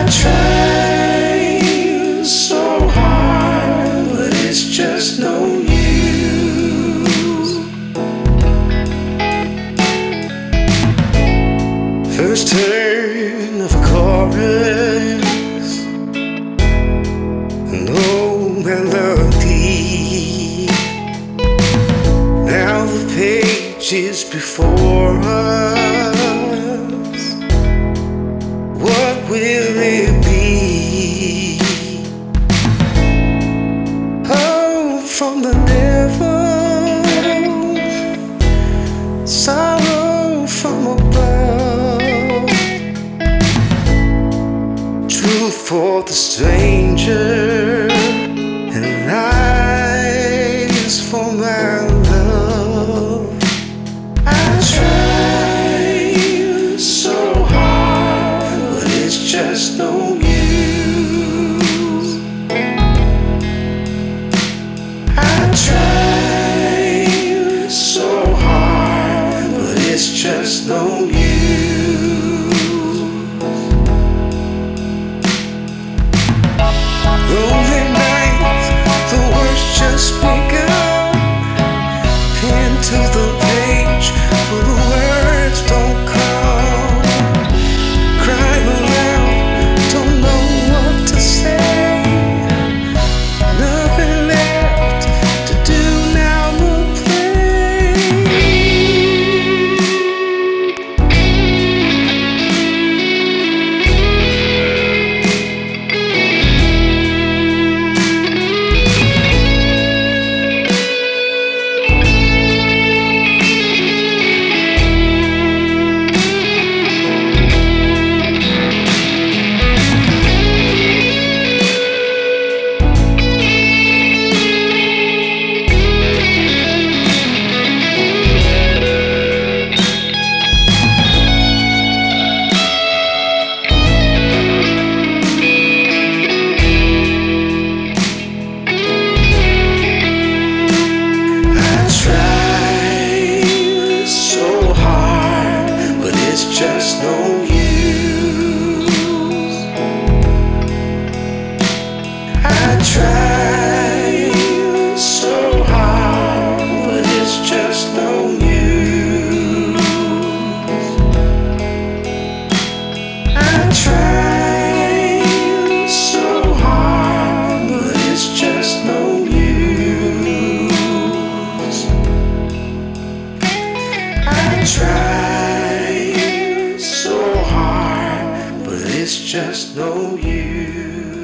try so hard, but it's just no use. First turn of a chorus, no melody. Now the page is before us. What will it be? Oh, from the devil, sorrow from above, truth for the stranger, and lies for my love. I try so hard, but it's just no use. I try so hard, but it's just no use. Lonely nights, the words just begun. Pen to the page, but the words don't come. Crying aloud, don't know what to say. Nothing left to do now but play. Just no use. I try so hard, but it's just no use. I try so hard, but it's just no use. I try so hard, but it's just no use.